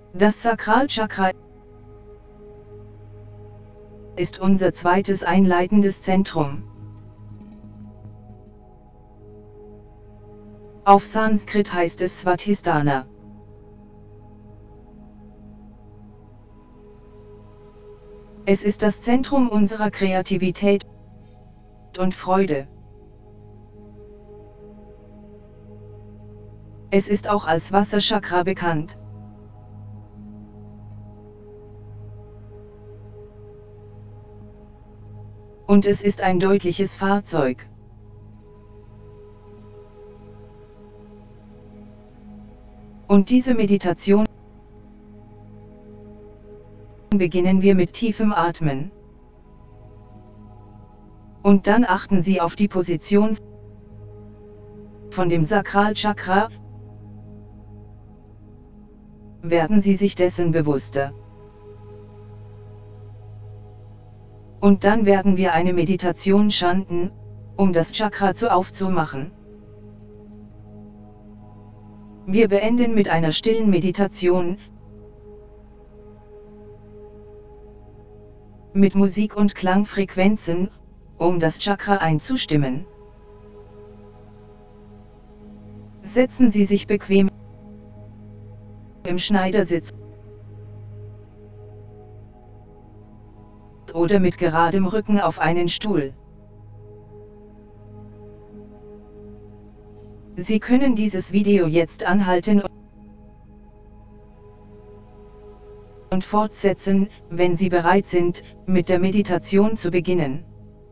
Das Sakralchakra ist unser zweites einleitendes Zentrum. Auf Sanskrit heißt es Svadhisthana. Es ist das Zentrum unserer Kreativität und Freude. Es ist auch als Wasserchakra bekannt. Und es ist ein deutliches Fahrzeug. Und diese Meditation beginnen wir mit tiefem Atmen. Und dann achten Sie auf die Position von dem Sakralchakra. Werden Sie sich dessen bewusster. Und dann werden wir eine Meditation chanten, um das Chakra aufzumachen. Wir beenden mit einer stillen Meditation, mit Musik und Klangfrequenzen, um das Chakra einzustimmen. Setzen Sie sich bequem im Schneidersitz oder mit geradem Rücken auf einen Stuhl. Sie können dieses Video jetzt anhalten und fortsetzen, wenn Sie bereit sind, mit der Meditation zu beginnen.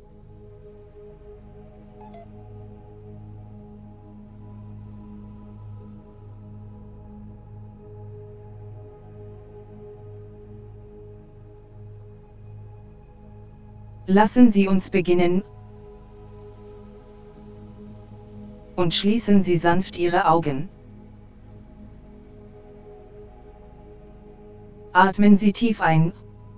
Lassen Sie uns beginnen und schließen Sie sanft Ihre Augen. Atmen Sie tief ein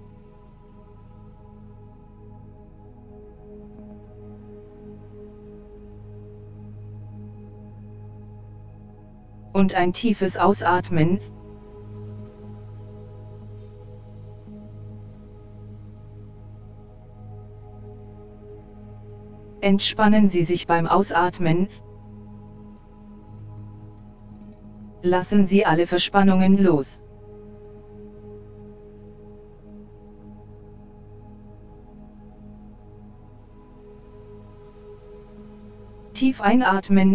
und ein tiefes Ausatmen. Entspannen Sie sich beim Ausatmen. Lassen Sie alle Verspannungen los. Tief einatmen.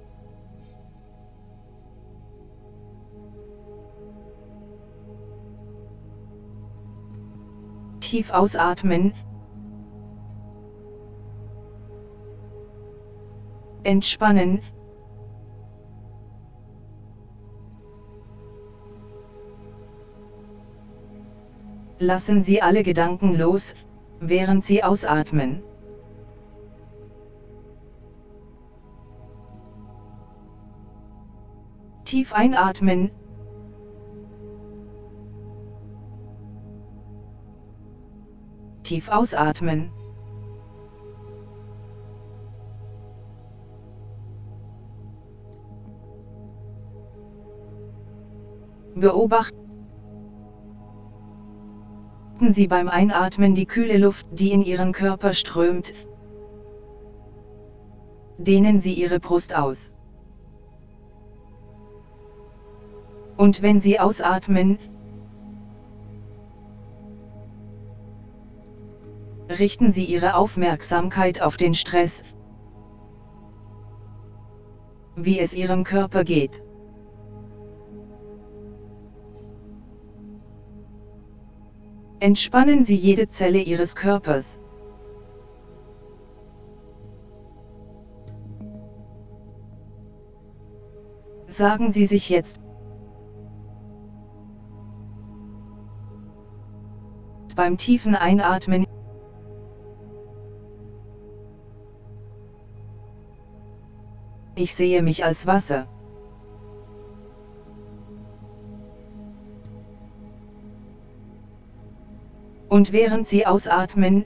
Tief ausatmen. Entspannen. Lassen Sie alle Gedanken los, während Sie ausatmen. Tief einatmen. Tief ausatmen. Beobachten Sie beim Einatmen die kühle Luft, die in Ihren Körper strömt. Dehnen Sie Ihre Brust aus. Und wenn Sie ausatmen, richten Sie Ihre Aufmerksamkeit auf den Stress, wie es Ihrem Körper geht. Entspannen Sie jede Zelle Ihres Körpers. Sagen Sie sich jetzt beim tiefen Einatmen: Ich sehe mich als Wasser. Und während Sie ausatmen,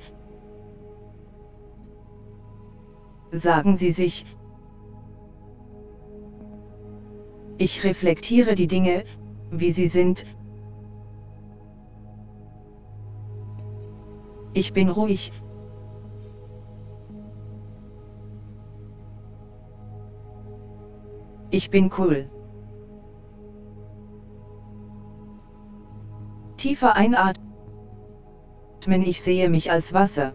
sagen Sie sich: Ich reflektiere die Dinge, wie sie sind, Ich bin ruhig. Ich bin cool. Tiefer einatmen. Ich sehe mich als Wasser.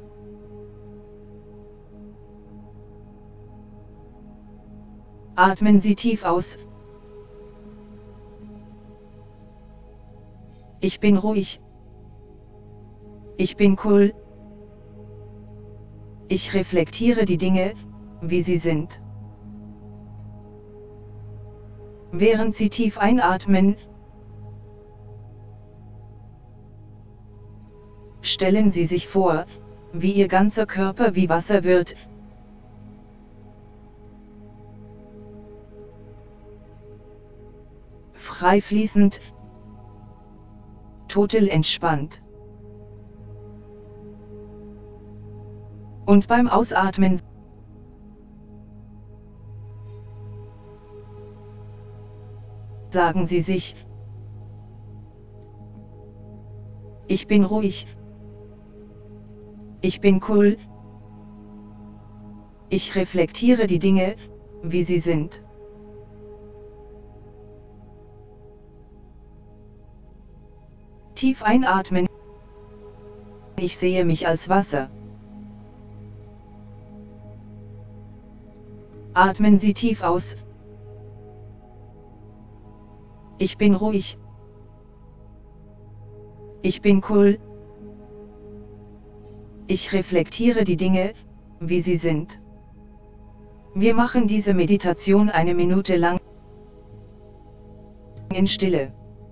Atmen Sie tief aus. Ich bin ruhig. Ich bin cool. Ich reflektiere die Dinge, wie sie sind. Während Sie tief einatmen, stellen Sie sich vor, wie Ihr ganzer Körper wie Wasser wird. Frei fließend, total entspannt. Und beim Ausatmen sagen Sie sich: Ich bin ruhig. Ich bin cool. Ich reflektiere die Dinge, wie sie sind. Tief einatmen. Ich sehe mich als Wasser. Atmen Sie tief aus. Ich bin ruhig. Ich bin cool. Ich reflektiere die Dinge, wie sie sind. Wir machen diese Meditation 1 Minute lang in Stille.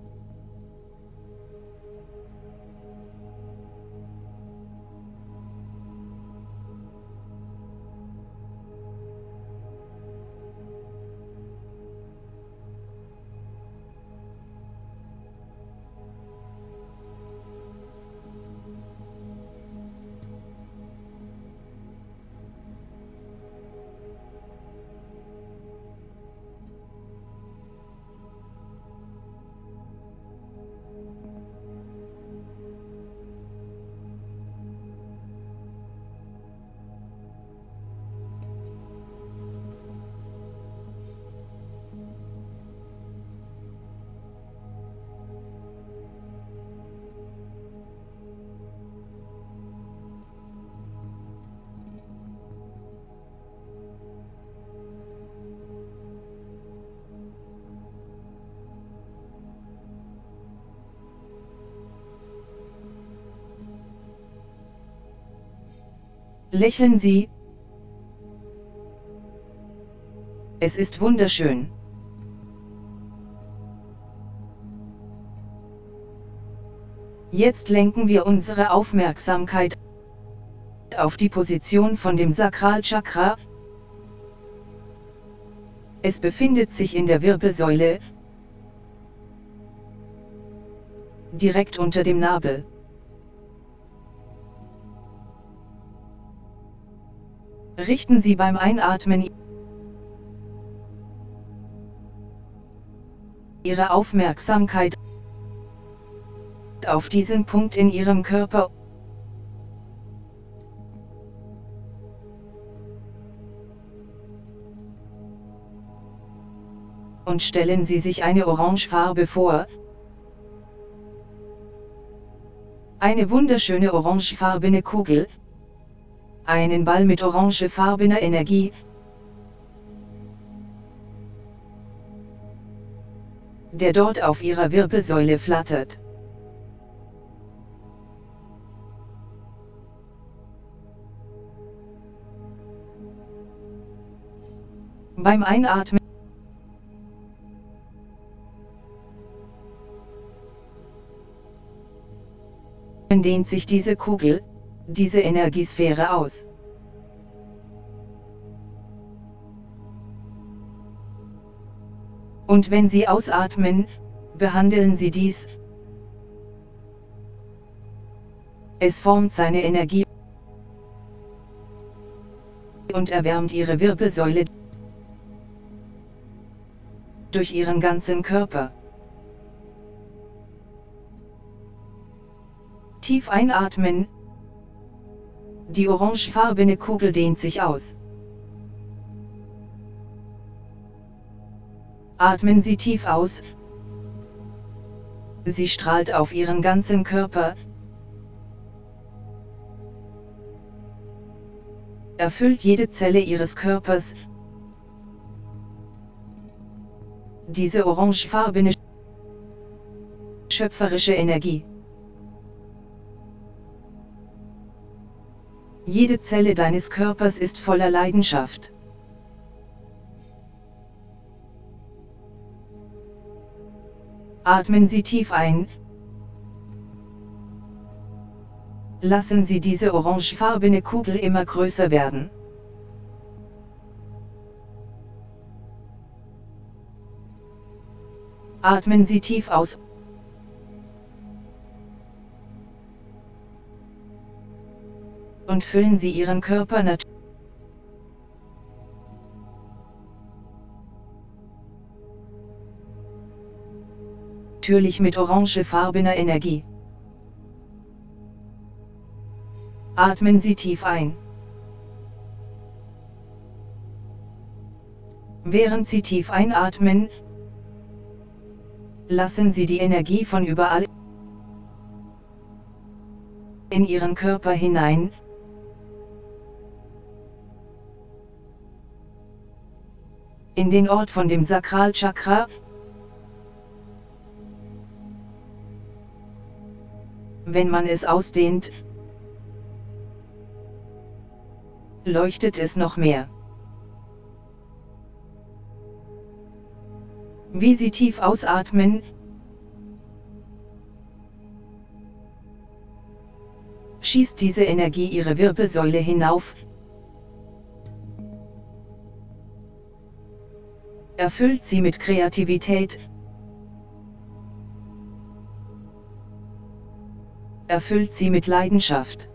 Lächeln Sie. Es ist wunderschön. Jetzt lenken wir unsere Aufmerksamkeit auf die Position von dem Sakralchakra. Es befindet sich in der Wirbelsäule, direkt unter dem Nabel. Richten Sie beim Einatmen Ihre Aufmerksamkeit auf diesen Punkt in Ihrem Körper und stellen Sie sich eine Orangefarbe vor. Eine wunderschöne orangefarbene Kugel. Einen Ball mit orangefarbener Energie. Der dort auf Ihrer Wirbelsäule flattert. Beim Einatmen dehnt sich diese Kugel, diese Energiesphäre aus. Und wenn Sie ausatmen, behandeln Sie dies. Es formt seine Energie und erwärmt Ihre Wirbelsäule durch Ihren ganzen Körper. Tief einatmen. Die orangefarbene Kugel dehnt sich aus. Atmen Sie tief aus. Sie strahlt auf Ihren ganzen Körper, erfüllt jede Zelle Ihres Körpers. Diese orangefarbene schöpferische Energie. Jede Zelle deines Körpers ist voller Leidenschaft. Atmen Sie tief ein. Lassen Sie diese orangefarbene Kugel immer größer werden. Atmen Sie tief aus. Und füllen Sie Ihren Körper natürlich mit orangefarbener Energie. Atmen Sie tief ein. Während Sie tief einatmen, lassen Sie die Energie von überall in Ihren Körper hinein. In den Ort von dem Sakralchakra. Wenn man es ausdehnt, leuchtet es noch mehr. Wie Sie tief ausatmen, schießt diese Energie Ihre Wirbelsäule hinauf, erfüllt sie mit Kreativität, erfüllt sie mit Leidenschaft.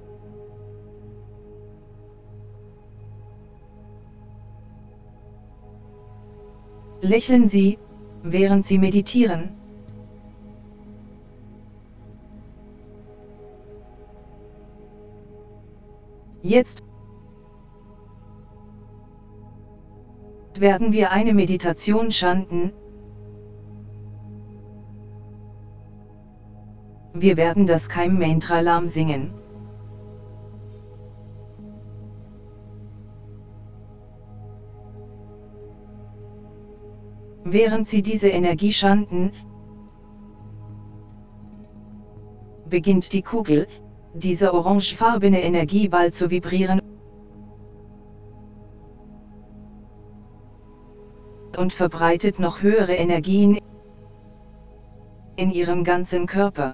Lächeln Sie, während Sie meditieren. Jetzt werden wir eine Meditation chanten. Wir werden das Keim-Mantra-Lam singen. Während Sie diese Energie chanten, beginnt die Kugel, dieser orangefarbene Energieball zu vibrieren und verbreitet noch höhere Energien in Ihrem ganzen Körper.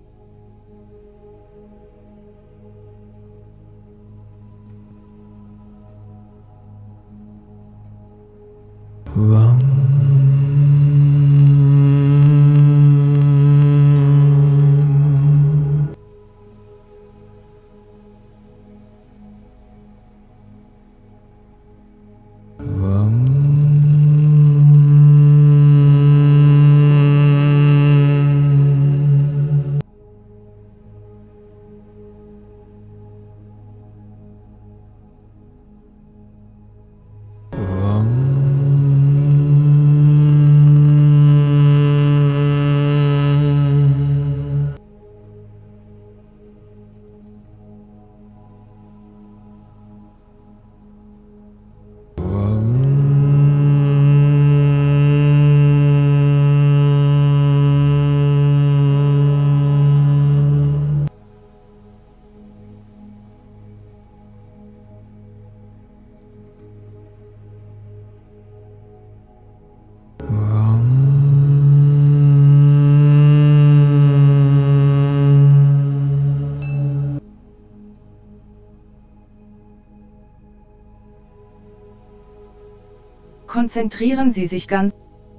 Konzentrieren Sie sich ganz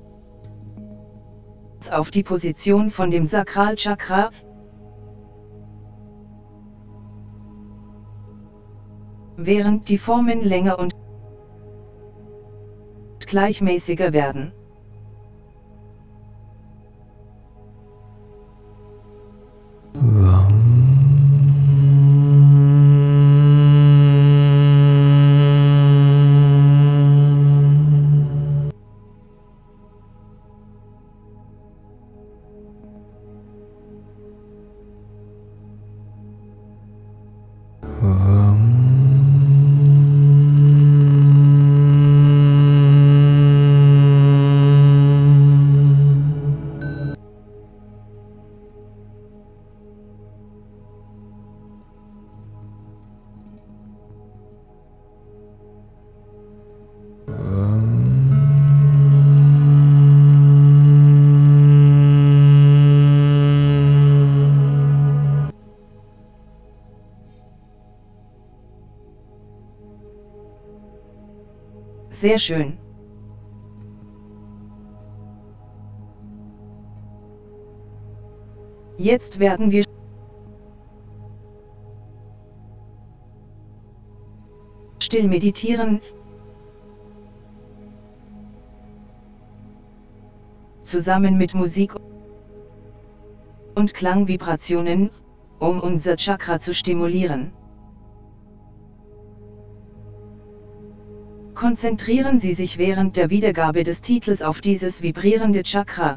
auf die Position von dem Sakralchakra. Während die Formen länger und gleichmäßiger werden. Sehr schön. Jetzt werden wir still meditieren, zusammen mit Musik und Klangvibrationen, um unser Chakra zu stimulieren. Konzentrieren Sie sich während der Wiedergabe des Titels auf dieses vibrierende Chakra.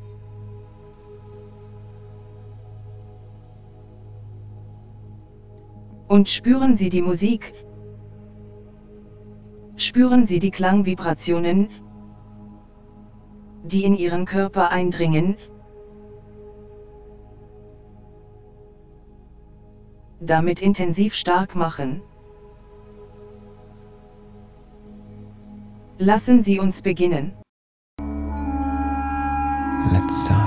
Und spüren Sie die Musik. Spüren Sie die Klangvibrationen, die in Ihren Körper eindringen, damit intensiv stark machen. Lassen Sie uns beginnen. Let's start.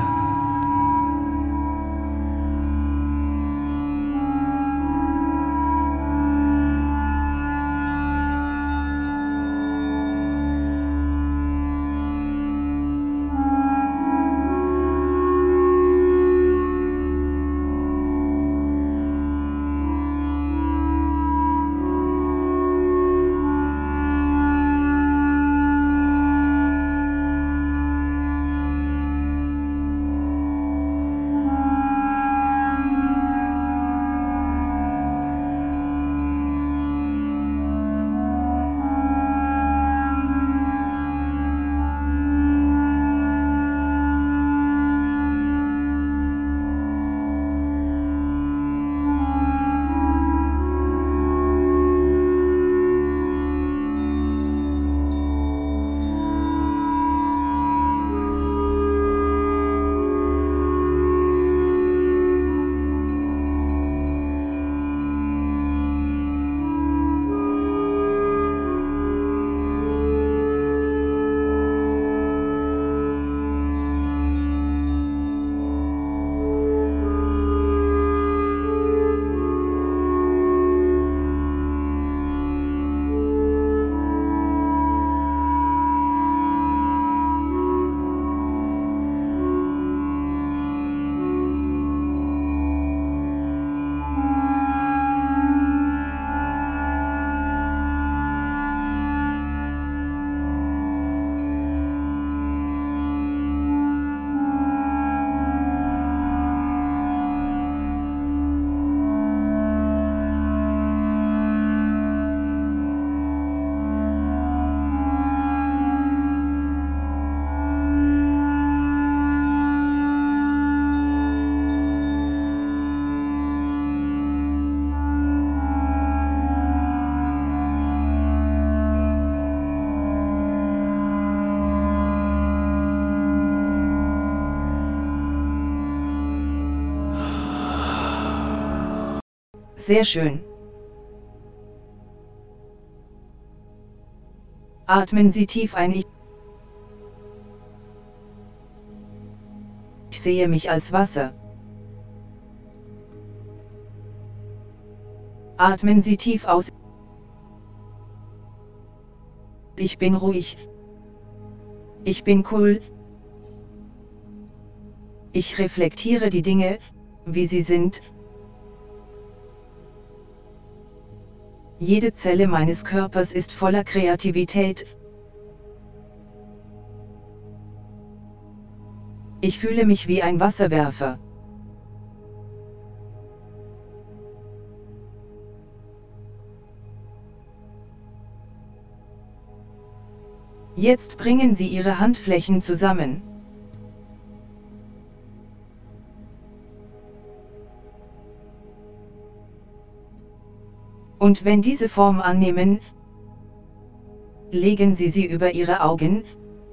Sehr schön. Atmen Sie tief ein. Ich sehe mich als Wasser. Atmen Sie tief aus. Ich bin ruhig. Ich bin cool. Ich reflektiere die Dinge, wie sie sind. Jede Zelle meines Körpers ist voller Kreativität. Ich fühle mich wie ein Wasserwerfer. Jetzt bringen Sie Ihre Handflächen zusammen. Und wenn diese Form annehmen, legen Sie sie über Ihre Augen.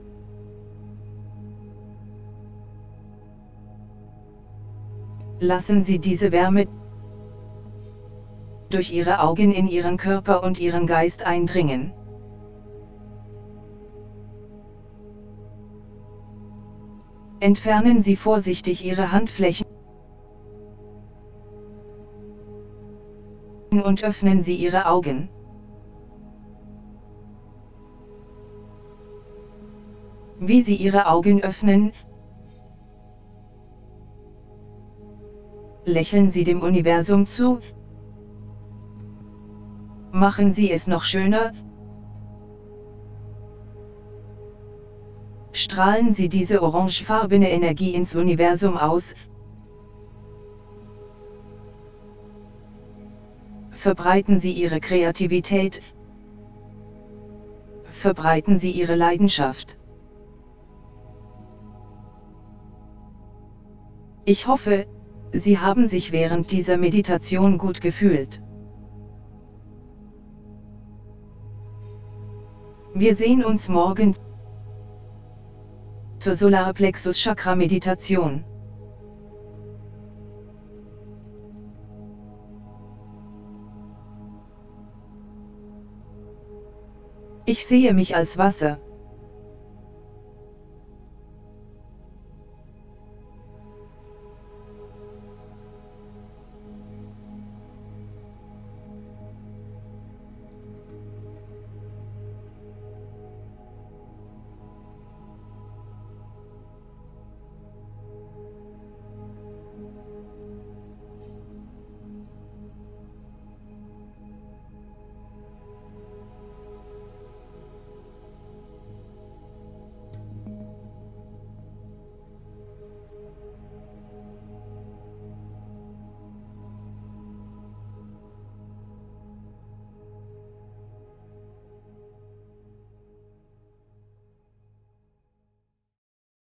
Lassen Sie diese Wärme durch Ihre Augen in Ihren Körper und Ihren Geist eindringen. Entfernen Sie vorsichtig Ihre Handflächen und öffnen Sie Ihre Augen. Wie Sie Ihre Augen öffnen, lächeln Sie dem Universum zu, machen Sie es noch schöner, strahlen Sie diese orangefarbene Energie ins Universum aus, verbreiten Sie Ihre Kreativität, verbreiten Sie Ihre Leidenschaft. Ich hoffe, Sie haben sich während dieser Meditation gut gefühlt. Wir sehen uns morgen zur Solarplexus Chakra Meditation. Ich sehe mich als Wasser.